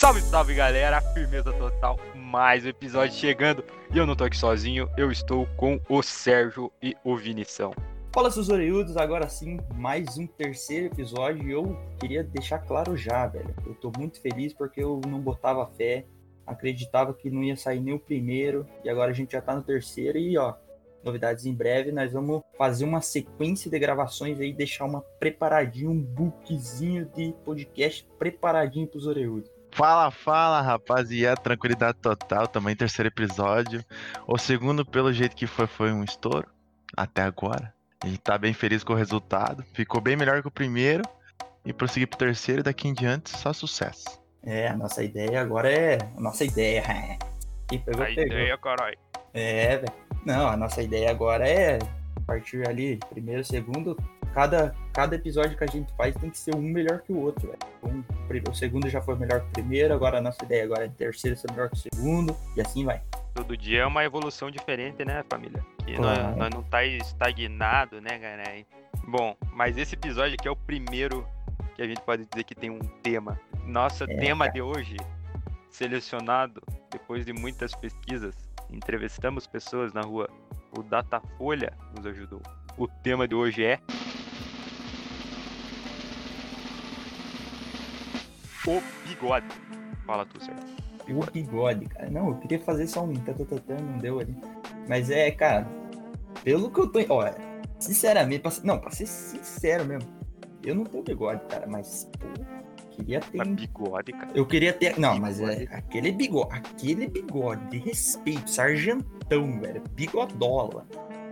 Salve, salve galera, firmeza total, mais um episódio chegando e eu não tô aqui sozinho, eu estou com o Sérgio e o Vinição. Fala, seus orelhudos, agora sim, mais um terceiro episódio e eu queria deixar claro já, velho, eu tô muito feliz porque eu não botava fé, acreditava que não ia sair nem o primeiro e agora a gente já tá no terceiro e ó, novidades em breve, nós vamos fazer uma sequência de gravações aí, deixar um bookzinho de podcast preparadinho pros orelhudos. Fala, rapaziada, tranquilidade total, também terceiro episódio. O segundo, pelo jeito que foi um estouro, até agora. A gente tá bem feliz com o resultado, ficou bem melhor que o primeiro. E prosseguir pro terceiro e daqui em diante, só sucesso. É, a nossa ideia agora é... Quem pegou, pegou. Ideia, caralho. É, velho. Não, a nossa ideia agora é partir ali, primeiro, segundo... Cada episódio que a gente faz tem que ser um melhor que o outro, velho. O segundo já foi melhor que o primeiro, agora a nossa ideia agora é o terceiro ser melhor que o segundo, e assim vai. Todo dia é uma evolução diferente, né, família? Que Claro. nós não tá estagnado, né, galera? Bom, mas esse episódio aqui é o primeiro que a gente pode dizer que tem um tema. Nosso tema de hoje, selecionado depois de muitas pesquisas, entrevistamos pessoas na rua. O Datafolha nos ajudou. O tema de hoje é... o bigode. Fala tu, Sérgio. O bigode, cara. Não, eu queria fazer só um não deu ali. Mas cara, pelo que eu tô... Olha, sinceramente, pra ser sincero mesmo, eu não tenho bigode, cara, mas, pô, queria ter... Mas bigode, cara. Eu queria ter... Não, mas Bigode. aquele bigode de respeito, sargentão, velho, bigodola.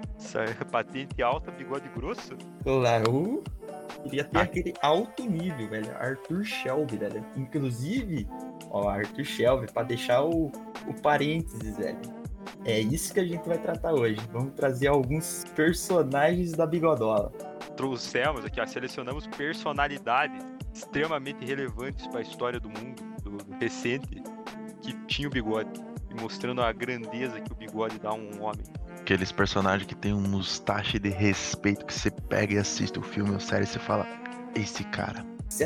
Patente alta, bigode grosso? Claro, queria ter aquele alto nível, velho. Arthur Shelby, velho. Inclusive, ó, Arthur Shelby, pra deixar o parênteses, velho. É isso que a gente vai tratar hoje. Vamos trazer alguns personagens da bigodola. Trouxemos aqui, ó, selecionamos personalidades extremamente relevantes para a história do mundo, do recente, que tinha o bigode. E mostrando a grandeza que o bigode dá a um homem. Aqueles personagens que tem um mustache de respeito, que você pega e assiste o filme ou série e você fala, esse cara.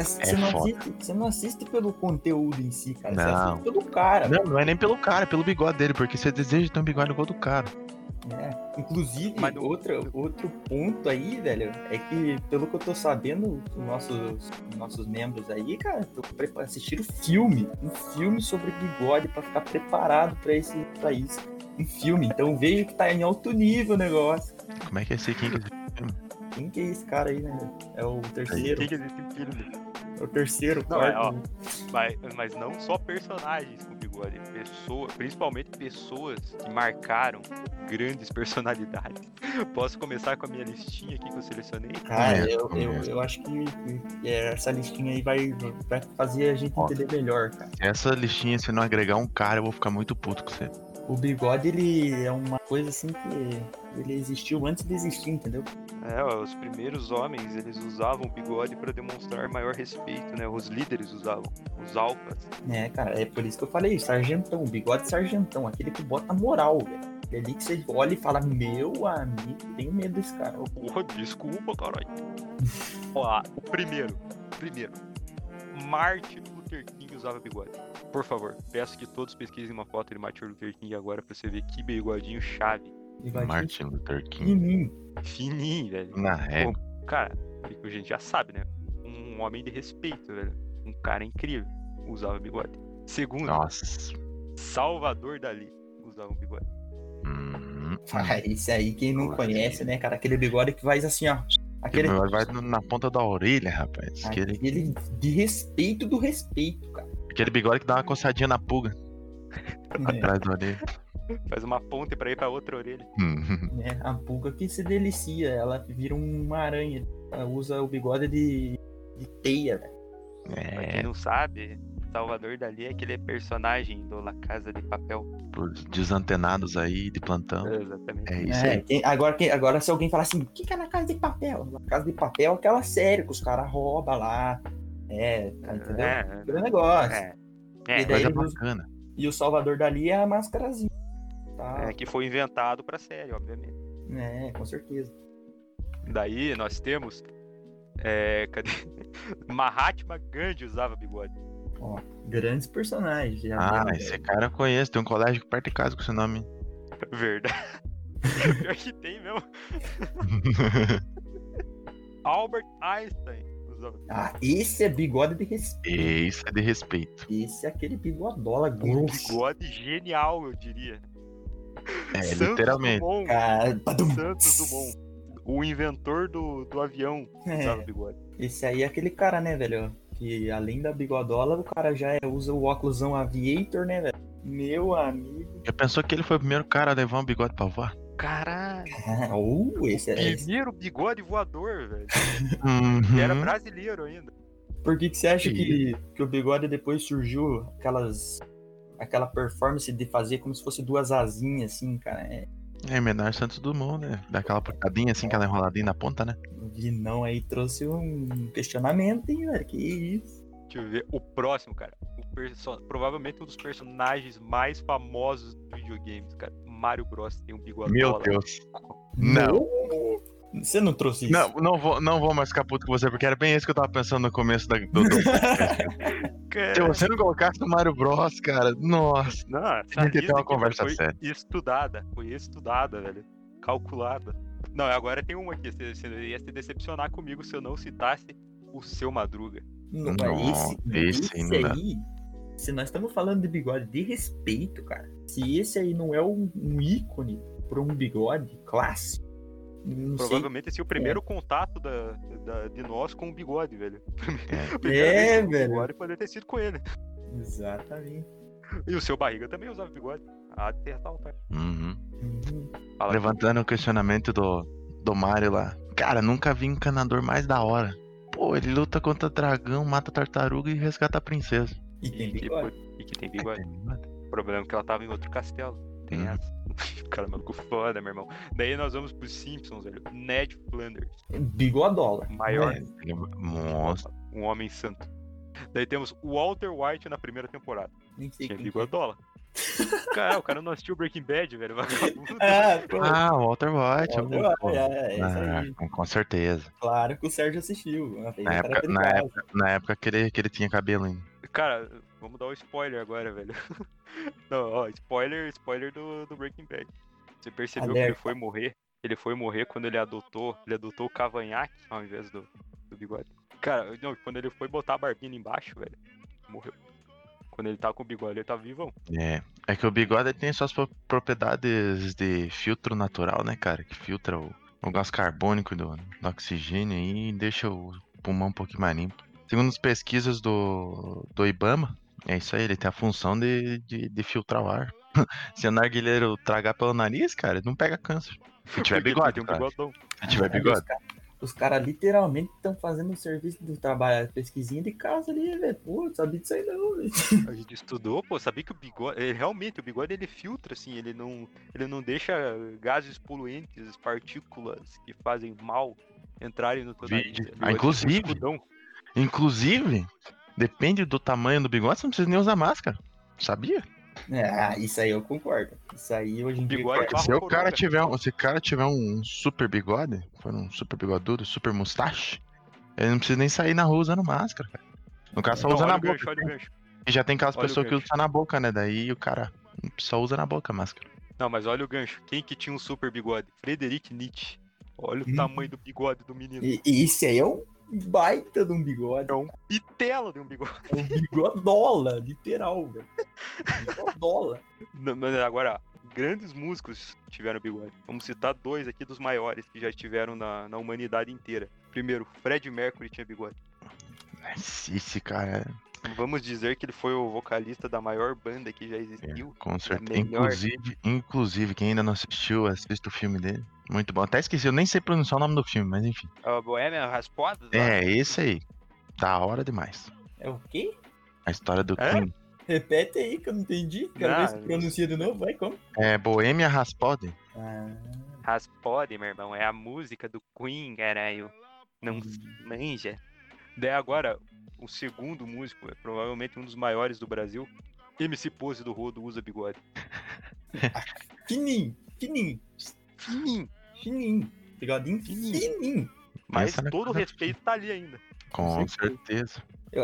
Você não assiste pelo conteúdo em si, cara. Você Não. assiste pelo cara. Não é nem pelo cara, é pelo bigode dele, porque você deseja ter um bigode igual do cara. Inclusive, Mas outro ponto aí, velho, é que, pelo que eu tô sabendo, os nossos membros aí, cara, assistiram um filme sobre bigode pra ficar preparado pra isso. Um filme, então vejo que tá em alto nível o negócio. Como é que é esse aqui? Quem que é esse cara aí, né? É o terceiro. Quem que existe em filme? É o terceiro, Não, quarto. mas não só personagens com bigode, principalmente pessoas que marcaram grandes personalidades. Posso começar com a minha listinha aqui que eu selecionei? Cara, eu acho que essa listinha aí vai fazer a gente entender melhor, cara. Essa listinha, se não agregar um cara, eu vou ficar muito puto com você. O bigode, ele é uma coisa assim que ele existiu antes de existir, entendeu? Os primeiros homens, eles usavam o bigode para demonstrar maior respeito, né? Os líderes usavam, os alfas. Cara, é por isso que eu falei, sargentão, bigode sargentão, aquele que bota moral, velho. É ali que você olha e fala, meu amigo, tenho medo desse cara. Porra, desculpa, caralho. Ó, o primeiro, Martin Luther King usava bigode. Por favor, peço que todos pesquisem uma foto de Martin Luther King agora pra você ver que bigodinho chave. Martin Luther King. Fininho, velho. Na régua. Pô, cara, a gente já sabe, né? Um homem de respeito, velho. Um cara incrível. Usava bigode. Segundo, Nossa. Salvador Dalí usava um bigode. Esse aí, quem não conhece, né, cara? Aquele bigode que vai assim, ó. Aquele vai na ponta da orelha, rapaz. Aquele de respeito do respeito, cara. Aquele bigode que dá uma coçadinha na pulga. Atrás da orelha. Faz uma ponte pra ir pra outra orelha. A pulga que se delicia, ela vira uma aranha. Ela usa o bigode de teia, velho. Pra quem não sabe, Salvador Dalí é aquele personagem do La Casa de Papel. Os desantenados aí de plantão. Exatamente. É isso aí. Agora se alguém falar assim, o que é La Casa de Papel? La Casa de Papel é aquela série que os caras roubam lá. Entendeu? Aquele negócio. E daí Coisa bacana. E o Salvador Dalí é a máscarazinha. Tá? Que foi inventado pra série, obviamente. Com certeza. Daí nós temos... cadê? Mahatma Gandhi usava bigode. Ó, grandes personagens. Já Ah, viu, esse velho. cara eu conheço. Tem um colégio perto de casa com esse nome. Verdade. Pior que tem mesmo. Albert Einstein. Ah, esse é bigode de respeito. Isso é de respeito. Esse é aquele bigodola Um grosso. bigode genial, eu diria. É, Santos literalmente. Dumont. Cara, Santos Dumont. O inventor do avião usava bigode. Esse aí é aquele cara, né, velho? Que além da bigodola, o cara já usa o óculosão aviator, né, velho? Meu amigo. Já pensou que ele foi o primeiro cara a levar um bigode pra voar? Caralho. Esse é esse. Primeiro bigode voador, velho. Uhum. E era brasileiro ainda. Por que você acha que o bigode depois surgiu aquela performance de fazer como se fosse duas asinhas, assim, cara? É menor Santos Dumont, né? Dá aquela puxadinha assim, aquela enroladinha na ponta, né? O Vinão aí trouxe um questionamento, hein, velho? Que isso? Deixa eu ver. O próximo, cara. Provavelmente um dos personagens mais famosos dos videogames, cara. Mario Bros. Tem um bigode. Meu Deus. Não. Você não trouxe isso? Não vou mais ficar puto com você, porque era bem isso que eu tava pensando no começo do podcast. Se você não colocasse o Mario Bros, cara, nossa. Não, A gente tem uma conversa foi séria. Foi estudada, velho. Calculada. Não, agora tem uma aqui. Você ia se decepcionar comigo se eu não citasse o Seu Madruga. Não, esse não dá. aí, se nós estamos falando de bigode de respeito, cara, se esse aí não é um ícone para um bigode clássico, não Provavelmente esse é o primeiro contato de nós com o bigode, velho. Velho. O bigode poderia ter sido com ele. Exatamente. E o Seu Barriga também usava bigode. Ah, de ter tal, tá? Uhum. Fala. Levantando o questionamento do Mario lá. Cara, nunca vi encanador mais da hora. Pô, ele luta contra dragão, mata tartaruga e resgata a princesa. E tem bigode. E que tem bigode. O problema é que ela tava em outro castelo. Tem essa. Cara, maluco foda, meu irmão. Daí nós vamos pros Simpsons, velho. Ned Flanders. Bigodola. Maior. Monstro. Um homem santo. Daí temos Walter White na primeira temporada. Nem sei Tinha quem que é. bigodola. Cara, o cara não assistiu Breaking Bad, velho. Vagabundo. Ah, Walter White. É isso aí. Com certeza. Claro que o Sérgio assistiu. Na época que ele tinha cabelo ainda. Cara, vamos dar o spoiler agora, velho. Não, ó, spoiler do Breaking Bad. Você percebeu que ele foi morrer? Ele foi morrer quando ele adotou o cavanhaque ao invés do bigode. Cara, não, quando ele foi botar a barbina embaixo, velho, morreu. Quando ele tá com o bigode, ele tá vivão. É que o bigode tem suas propriedades de filtro natural, né, cara? Que filtra o gás carbônico do oxigênio e deixa o pulmão um pouquinho mais limpo. Segundo as pesquisas do Ibama, é isso aí, ele tem a função de filtrar o ar. Se o narguilheiro tragar pelo nariz, cara, ele não pega câncer. Se tiver bigode, tem um cara. bigodão. Se tiver bigode. Os caras literalmente estão fazendo o serviço do trabalho, pesquisinha de casa ali, velho. Pô, não sabia disso aí não, velho. A gente estudou, pô, sabia que o bigode, realmente, o bigode ele filtra, assim, ele não deixa gases poluentes, partículas que fazem mal entrarem no teu nariz. Inclusive, depende do tamanho do bigode, você não precisa nem usar máscara. Sabia? Isso aí eu concordo. Isso aí hoje em dia. Se o cara tiver um super bigode, for um super bigodudo, super mustache, ele não precisa nem sair na rua usando máscara, cara. No caso, só usa na boca. E já tem aquelas pessoas que usam na boca, né? Daí o cara só usa na boca a máscara. Não, mas olha o gancho. Quem que tinha um super bigode? Frederic Nietzsche. Olha o tamanho do bigode do menino. E esse aí é um baita de um bigode. É um pitela de um bigode. É um bigodola, literal, velho. Bigodola. Mas agora, grandes músicos tiveram bigode. Vamos citar dois aqui dos maiores que já estiveram na humanidade inteira. Primeiro, Freddie Mercury tinha bigode. Esse cara... Vamos dizer que ele foi o vocalista da maior banda que já existiu. Com certeza. Inclusive, quem ainda não assistiu, assista o filme dele. Muito bom. Até esqueci, eu nem sei pronunciar o nome do filme, mas enfim. A Bohemian Rhapsody? Esse aí. Da hora demais. É o quê? A história do Queen. Repete aí que eu não entendi. Quero ver se pronuncia de novo. Vai, como? É Bohemian Rhapsody. Rhapsody, meu irmão. É a música do Queen, caralho. Não manja. Daí agora, o segundo músico, é provavelmente um dos maiores do Brasil. MC Pose do Rodo usa bigode. Fininho. Bigodinho fininho. Mas todo o respeito tá ali ainda. Com certeza.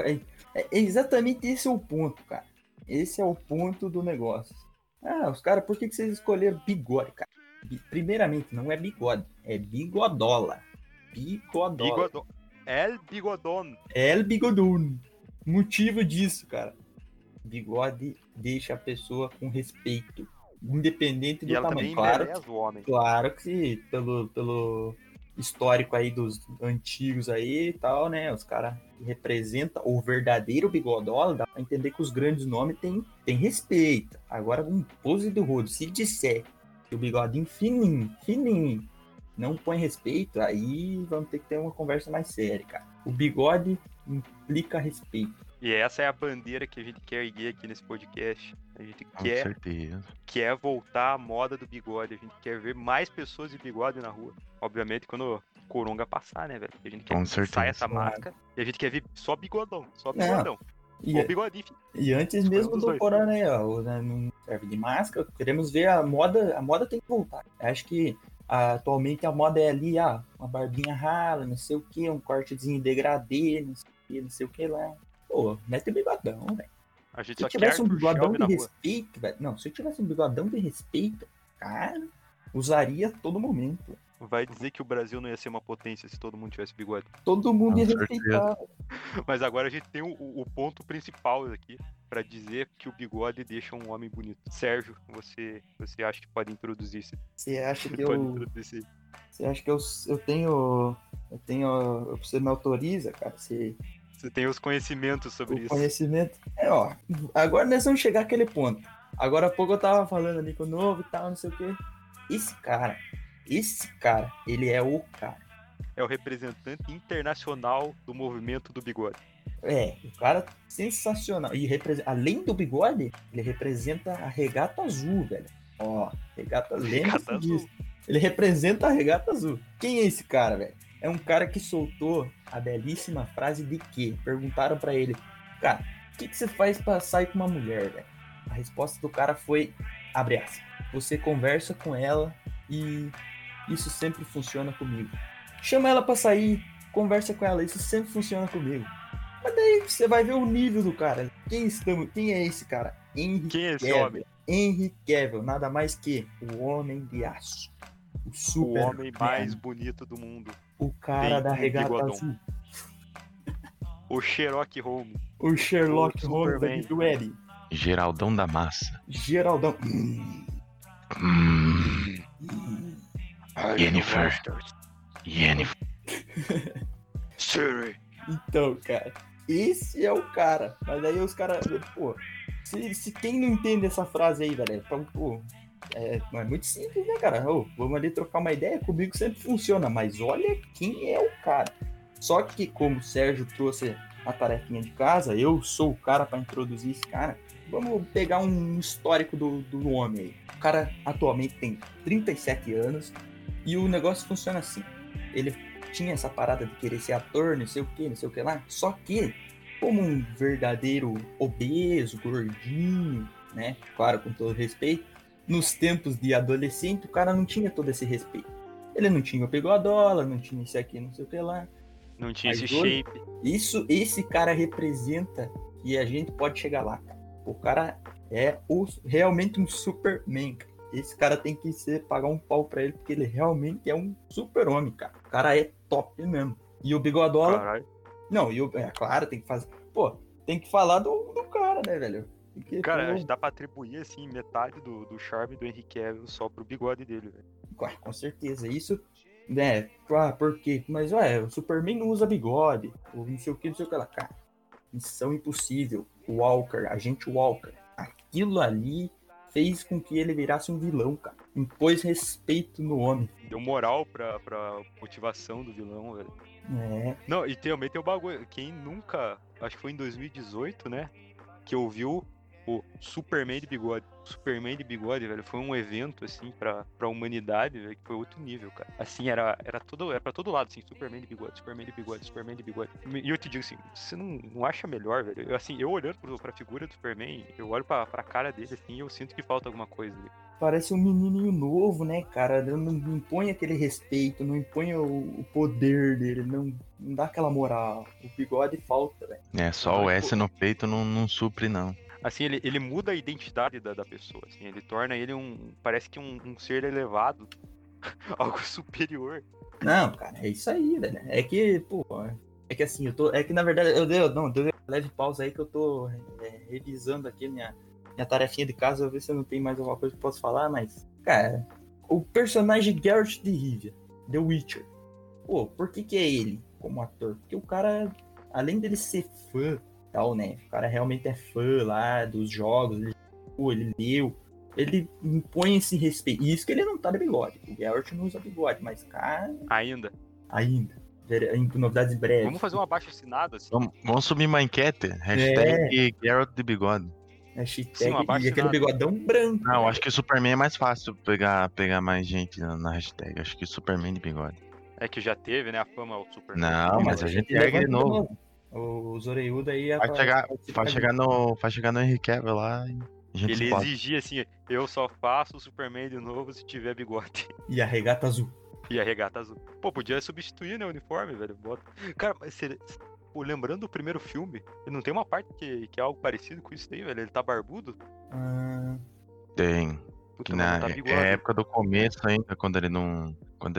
Exatamente esse é o ponto, cara. Esse é o ponto do negócio. Os caras, por que vocês escolheram bigode, cara? Primeiramente, não é bigode, é bigodola. Bigodola. El Bigodon. El bigodon. Motivo disso, cara. Bigode deixa a pessoa com respeito. Independente do E ela tamanho. também embeleza o homem. Claro que pelo histórico aí dos antigos aí e tal, né? Os caras representam o verdadeiro bigodola, dá pra entender que os grandes nomes têm respeito. Agora, um pose do rodo, se disser que o bigodinho fininho, não põe respeito, aí vamos ter que ter uma conversa mais séria, cara. O bigode implica respeito. E essa é a bandeira que a gente quer erguer aqui nesse podcast. A gente Com certeza. quer voltar à moda do bigode. A gente quer ver mais pessoas de bigode na rua. Obviamente, quando o coronga passar, né, velho? A gente quer Com que saia certeza. essa máscara. E a gente quer ver só bigodão. Só Não. bigodão. Ou bigodinho, filho. E antes mesmo do corona aí, ó, não serve de máscara, queremos ver a moda tem que voltar. Acho que atualmente a moda é ali, uma barbinha rala, não sei o que, um cortezinho degradê, não sei o que lá. Pô, mete o bigodão, velho. A gente Se só eu tivesse quer um Arthur bigodão Shelby de na rua. respeito, velho. Não, se eu tivesse um bigodão de respeito, cara, usaria a todo momento. Vai dizer que o Brasil não ia ser uma potência se todo mundo tivesse bigode. Todo mundo ia Com respeitar. Mas agora a gente tem o ponto principal aqui pra dizer que o bigode deixa um homem bonito. Sérgio, você acha que pode introduzir isso? Você acha que Pode eu. introduzir. Você acha que eu tenho. Você me autoriza, cara? Você tem os conhecimentos sobre O isso. conhecimento. Agora nós vamos chegar àquele ponto. Agora há pouco eu tava falando ali com o novo e tal, não sei o quê. Esse cara, ele é o cara. É o representante internacional do movimento do bigode. O cara sensacional. E além do bigode, ele representa a regata azul, velho. Regata Lembre-se azul. disso. Ele representa a regata azul. Quem é esse cara, velho? É um cara que soltou a belíssima frase de que? Perguntaram pra ele, cara, o que você faz pra sair com uma mulher, velho? A resposta do cara foi, abre aspas, você conversa com ela e isso sempre funciona comigo. Chama ela pra sair, conversa com ela, isso sempre funciona comigo. Mas daí você vai ver o nível do cara. Quem é esse cara? Quem é esse homem? Henry Cavill, nada mais que o Homem de Aço. O homem mais bonito do mundo. O cara da regata bigodão. azul. O Sherlock Holmes. O Sherlock O Holmes Superman. do Eddie. Geraldão da massa. Geraldão. Jennifer. Siri. Então, cara, esse é o cara. Mas aí os caras, pô, se quem não entende essa frase aí, velho, pô, é muito simples, né, cara? Vamos ali trocar uma ideia, comigo sempre funciona, mas olha quem é o cara. Só que como o Sérgio trouxe a tarefinha de casa, eu sou o cara pra introduzir esse cara. Vamos pegar um histórico do homem aí. O cara atualmente tem 37 anos e o negócio funciona assim. Ele tinha essa parada de querer ser ator, não sei o que lá. Só que, como um verdadeiro obeso, gordinho, né? Claro, com todo respeito, nos tempos de adolescente, o cara não tinha todo esse respeito. Ele não tinha o bigodola, não tinha isso aqui, não sei o que lá. Não tinha Mas esse hoje, shape. esse cara representa e a gente pode chegar lá, cara. O cara é realmente um Superman, cara. Esse cara tem que pagar um pau pra ele, porque ele realmente é um super-homem, cara. O cara é top mesmo. E o bigodola... Caralho. Não, claro, tem que fazer... Pô, tem que falar do cara, né, velho? Porque, Cara, acho que dá pra atribuir, assim, metade do charme do Henry Cavill só pro bigode dele, velho. Com certeza. Isso, né? Por quê? Mas, o Superman não usa bigode. Ou não sei o que lá. Cara, missão impossível. Walker, agente Walker. Aquilo ali fez com que ele virasse um vilão, cara. Impôs respeito no homem. Deu moral pra motivação do vilão, velho. Não, e também tem o bagulho. Quem nunca, acho que foi em 2018, né? Que ouviu Pô, Superman de bigode. Superman de bigode, velho, foi um evento, assim, pra humanidade, velho, que foi outro nível, cara. Assim, era pra todo lado, assim, Superman de bigode, Superman de bigode, Superman de bigode. E eu te digo assim, você não acha melhor, velho? Eu olhando pra figura do Superman, eu olho pra cara dele, assim, e eu sinto que falta alguma coisa ali. Parece um menininho novo, né, cara? Não impõe aquele respeito, não impõe o poder dele, não dá aquela moral. O bigode falta, velho. É, só o S no peito não supre, não. Assim, ele muda a identidade da pessoa, assim, ele torna ele parece que um ser elevado, algo superior. Não, cara, é isso aí, velho. É que, pô, é que assim, é que na verdade, eu dei leve pausa aí que eu tô revisando aqui minha tarefinha de casa, eu ver se eu não tenho mais alguma coisa que eu posso falar, mas, cara, o personagem Geralt de Rivia, The Witcher, pô, por que é ele como ator? Porque o cara, além dele ser fã, tal, né, o cara realmente é fã lá dos jogos, ele leu, ele impõe esse respeito, e isso que ele não tá de bigode, o Geralt não usa bigode, mas, cara... Ainda. Novidades breves. Vamos fazer um abaixo-assinado, assim. Vamos subir uma enquete, hashtag Geralt de bigode. Hashtag, e aquele bigodão branco. Não, acho que o Superman é mais fácil pegar mais gente na hashtag. Acho que o Superman de bigode. É que já teve, né, a fama ao Superman. Não, mas a gente pega de novo. O Zoreiudo aí... Vai chegar no Henry Cavill lá e a gente ele exigia assim, eu só faço o Superman de novo se tiver bigode. E a regata azul. Pô, podia substituir, né, o uniforme, velho. Cara, mas pô, lembrando do primeiro filme, não tem uma parte que é algo parecido com isso daí, velho? Ele tá barbudo? Tem. Puta, Que tá é a época do começo ainda, quando ele não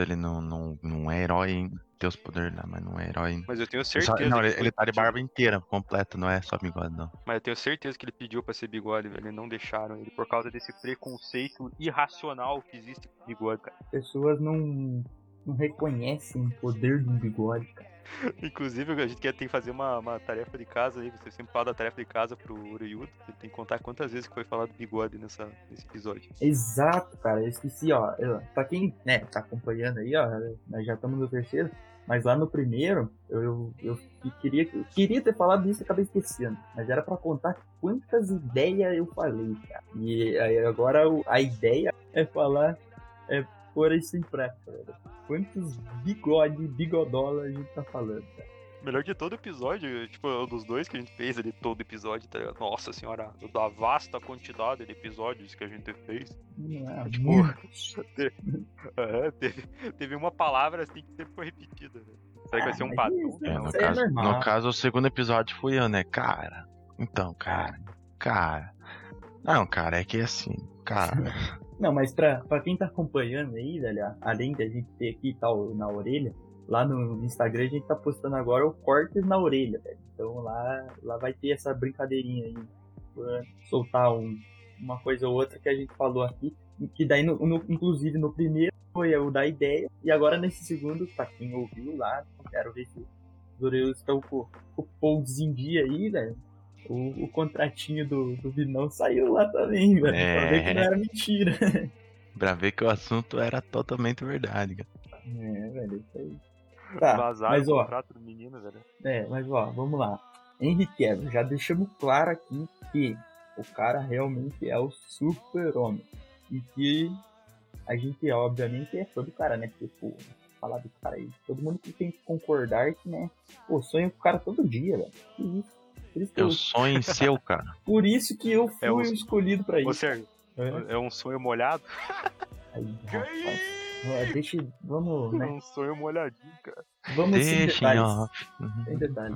é herói ainda. Tem os poderes lá, mas não é herói ainda. Mas eu tenho certeza. Não, ele tá de barba inteira, completa, não é só bigode, não. Mas eu tenho certeza que ele pediu pra ser bigode, velho. E não deixaram ele por causa desse preconceito irracional que existe com bigode, cara. Pessoas não reconhecem o poder de um bigode, cara. Inclusive, a gente tem que fazer uma tarefa de casa aí. Você sempre fala da tarefa de casa pro Ureyudo. Ele tem que contar quantas vezes que foi falado bigode nesse episódio. Exato, cara. Eu esqueci, ó. Pra quem, né, tá acompanhando aí, ó. Nós já estamos no terceiro. Mas lá no primeiro, eu queria ter falado disso e acabei esquecendo. Mas era pra contar quantas ideias eu falei, cara. E aí agora a ideia é falar... pôr isso em prática, velho. Quantos bigodola a gente tá falando, cara. Melhor de todo episódio, tipo, dos dois que a gente fez ali, todo episódio, tá ligado? Nossa senhora, da vasta quantidade de episódios que a gente fez. Teve uma palavra assim que sempre foi repetida, velho. Será que vai ser um padrão? No caso, o segundo episódio fui eu, né? Cara. Então, cara. Não, cara, é que assim, cara. Não, mas pra quem tá acompanhando aí, velho, além de a gente ter aqui tal na orelha, lá no Instagram a gente tá postando agora o cortes na orelha, velho. Então lá vai ter essa brincadeirinha aí, pra soltar uma coisa ou outra que a gente falou aqui, que daí, inclusive no primeiro foi o da ideia, e agora nesse segundo, pra quem ouviu lá, quero ver se os orelhos estão com o pose em dia aí, velho. O contratinho do Vinão saiu lá também, velho. Pra ver que não era mentira. Pra ver que o assunto era totalmente verdade, cara. Velho, isso aí. Tá, vazaram mas, o contrato do menino, velho. Mas vamos lá. Henry Cavill, já deixamos claro aqui que o cara realmente é o super-homem. E que a gente, obviamente, é fã do cara, né? Porque, pô, falar do cara aí, todo mundo tem que concordar que, né? Pô, sonho com o cara todo dia, velho. Que isso? Eu sonho em ser o cara. Por isso que eu fui escolhido pra isso. Ô, Sérgio, é um sonho molhado? Aí, rapaz. Vamos, né? É um sonho molhadinho, cara. Vamos sem detalhes. Sem detalhes.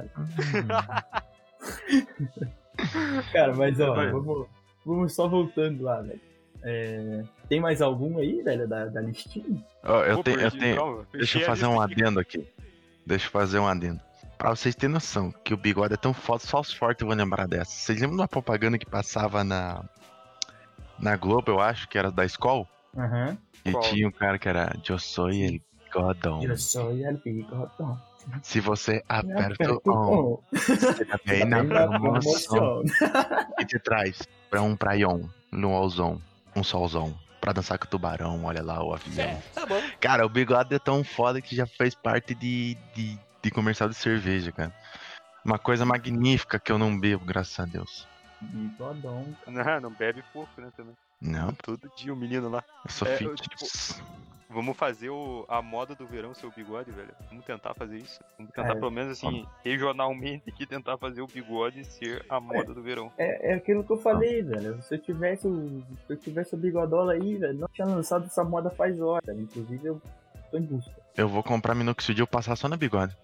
Cara, mas ó, vamos só voltando lá, velho. Tem mais algum aí, velho, da listinha? Eu tenho. Deixa eu fazer um adendo aqui. Pra vocês terem noção que o bigode é tão foda, só os fortes vão lembrar dessa. Vocês lembram de uma propaganda que passava na Globo, eu acho, que era da escola? Aham. E tinha um cara que era Eu sou el bigodão. Eu sou el bigodão. Se você aperta o on, você tá bem na promoção. E te traz pra um praião, no alzão, um solzão, pra dançar com o tubarão, olha lá o avião. Tá bom. Cara, o bigode é tão foda que já fez parte de comercial de cerveja, cara. Uma coisa magnífica que eu não bebo, graças a Deus. Bigodão. Não bebe pouco, né, também. Não, Todo dia o menino lá. eu sou É, fitness. Vamos fazer a moda do verão ser o bigode, velho. Vamos tentar fazer isso. Vamos tentar, Cara, pelo menos assim, regionalmente aqui, tentar fazer o bigode ser a moda do verão. É aquilo que eu falei, velho. Se eu tivesse o bigodola aí, velho, não tinha lançado essa moda faz hora. Inclusive, eu tô em busca. Eu vou comprar minoxidil e passar só no bigode.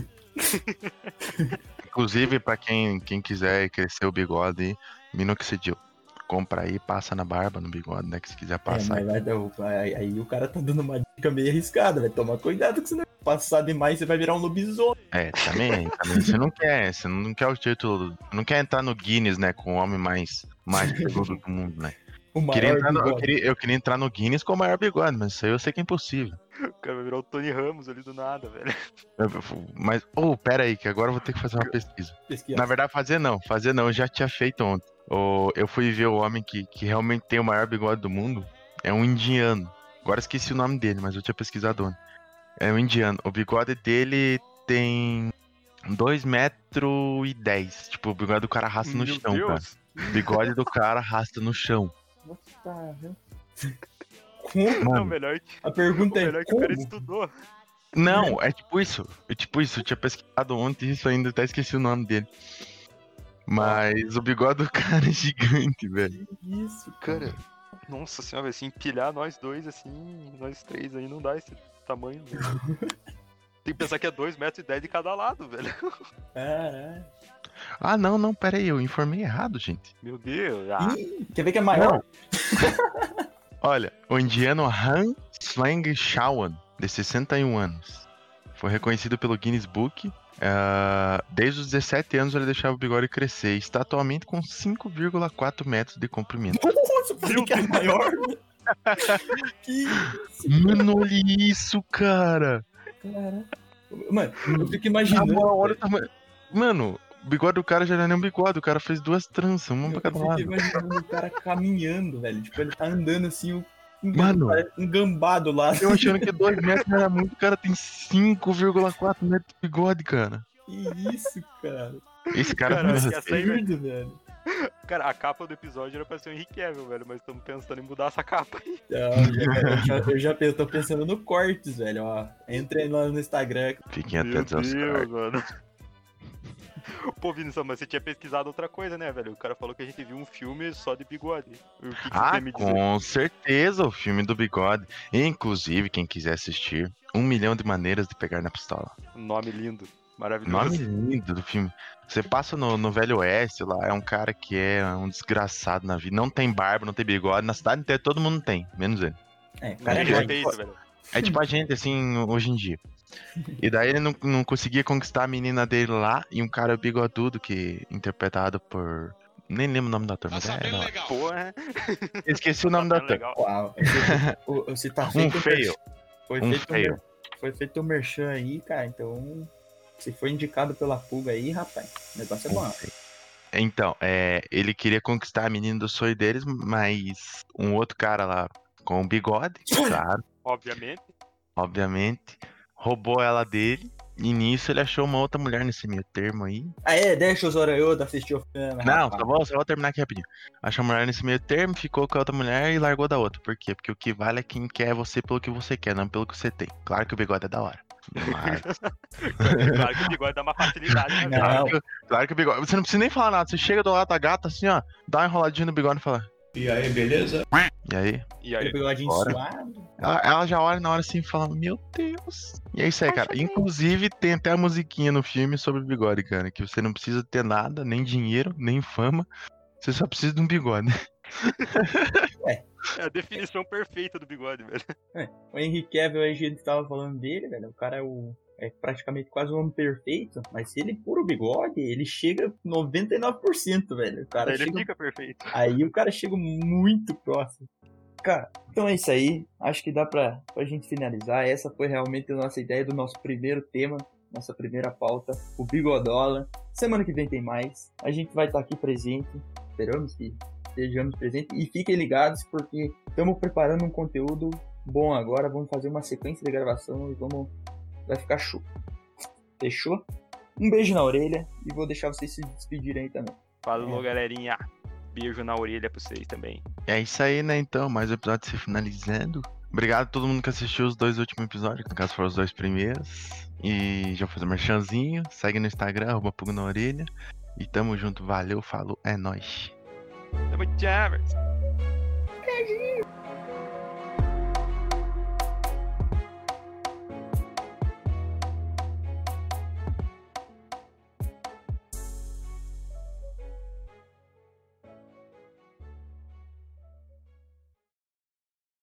Inclusive, pra quem quiser crescer o bigode, minoxidil. Compra aí, passa na barba, no bigode, né? Que se quiser passar. Aí o cara tá dando uma dica meio arriscada, vai tomar cuidado que se não passar demais, você vai virar um lobisomem. Também você não quer o título, não quer entrar no Guinness, né, com o homem mais peludo do mundo, né? O maior Eu queria entrar no Guinness com o maior bigode, mas isso aí eu sei que é impossível. O cara vai virar o Tony Ramos ali do nada, velho. Mas, pera aí, que agora eu vou ter que fazer uma pesquisa. pesquisa. Na verdade, fazer não, eu já tinha feito ontem. Eu fui ver o homem que realmente tem o maior bigode do mundo, é um indiano. Agora esqueci o nome dele, mas eu tinha pesquisado ontem. É um indiano. O bigode dele tem 2,10 metros. Tipo, o bigode do cara arrasta no chão, cara. O bigode do cara arrasta no chão. Nossa, como? Mano, Não, melhor que, A pergunta o é melhor que o cara como? estudou. não, é tipo isso. Eu tinha pesquisado ontem isso ainda, até esqueci o nome dele. Mas o bigode do cara é gigante, velho. Que isso, Cara, nossa senhora, assim, empilhar nós dois, assim, nós três aí, não dá esse tamanho, velho. Tem que pensar que é 2,10 metros de cada lado, velho. Ah, não, pera aí, eu informei errado, gente. Meu Deus. Ih, quer ver que é maior? Olha, o indiano Han Slang Shawan, de 61 anos, foi reconhecido pelo Guinness Book. Desde os 17 anos ele deixava o bigode crescer e está atualmente com 5,4 metros de comprimento. Nossa, eu falei que é maior. Que isso, Mano, olha isso, cara! cara. Mano, eu fico imaginando. Olha o tamanho. Mano, o bigode do cara já não é nem um bigode, o cara fez 2 tranças, uma pra Eu cada fico lado. imaginando o cara caminhando, velho. Tipo, ele tá andando assim, Mano, um gambado lá. eu achando que 2 metros era muito, o cara tem 5,4 metros de bigode, cara. Que isso, cara. Esse cara Cara, me essa aí, Absurdo, velho. Cara, a capa do episódio era pra ser o Henry Cavill, velho, mas estamos pensando em mudar essa capa aí. Eu tô pensando no cortes, velho. Ó, entrem lá no Instagram. Fiquem Meu atentos aos Deus, caras. mano. Pô, Vinícius, mas você tinha pesquisado outra coisa, né, velho? O cara falou que a gente viu um filme só de bigode. O que você quer me dizer? Com certeza, o filme do bigode. Inclusive, quem quiser assistir, 1 milhão de maneiras de pegar na pistola. Um nome lindo, maravilhoso. Nome lindo do filme. Você passa no Velho Oeste lá, é um cara que é um desgraçado na vida. Não tem barba, não tem bigode. Na cidade inteira todo mundo tem, menos ele. É, o cara é Ele gordo. tem isso, velho. É tipo a gente, assim, hoje em dia. E daí ele não conseguia conquistar a menina dele lá, e um cara bigodudo que interpretado por... Nem lembro o nome do ator, mas é da hora. Porra. Esqueci o nome do ator. Legal. Uau, você tá Um feito feio. Foi Um feito feio. Foi feito o merchan aí, cara. Então, se foi indicado pela Pulga aí, rapaz, o negócio é bom. Então, ele queria conquistar a menina do sonho deles, mas um outro cara lá com bigode, claro, obviamente, roubou ela dele. E nisso ele achou uma outra mulher nesse meio termo aí. Deixa os Zorayoda assistir o filme. Não, rapaz. só vou terminar aqui rapidinho. Achou uma mulher nesse meio termo, ficou com a outra mulher e largou da outra. Por quê? Porque o que vale é quem quer você pelo que você quer, não pelo que você tem. Claro que o bigode é da hora. Mas... Claro que o bigode dá uma facilidade, né? Não. Claro que o bigode. Você não precisa nem falar nada. Você chega do lado da gata assim, ó, dá uma enroladinha no bigode e fala. E aí, beleza? E aí? E Aquele aí? bigodinho Bora. suado. Ela já olha na hora assim e fala, meu Deus. E é isso aí, cara. Inclusive, tem até a musiquinha no filme sobre bigode, cara. Que você não precisa ter nada, nem dinheiro, nem fama. Você só precisa de um bigode. É a definição perfeita do bigode, velho. O Henry Cavill aí, a gente tava falando dele, velho. O cara é praticamente quase um homem perfeito. Mas se ele pôr o bigode, ele chega 99%, velho. O cara Aí ele chega... fica perfeito. Aí o cara chega muito próximo. Cara, então é isso aí. Acho que dá pra gente finalizar. Essa foi realmente a nossa ideia do nosso primeiro tema, nossa primeira pauta, o Bigodola. Semana que vem tem mais. A gente vai estar aqui presente. Esperamos que estejamos presentes. E fiquem ligados porque estamos preparando um conteúdo bom agora. Vamos fazer uma sequência de gravação e vai ficar show. Fechou? Um beijo na orelha e vou deixar vocês se despedirem aí também. Falou, galerinha. Beijo na orelha pra vocês também. É isso aí, né? Então, mais um episódio se finalizando. Obrigado a todo mundo que assistiu os 2 últimos episódios, que no caso foram os 2 primeiros. E já fiz o merchanzinho. Segue no Instagram, @Pulga na Orelha. E tamo junto, valeu, falou, é nóis. Tamo tchau.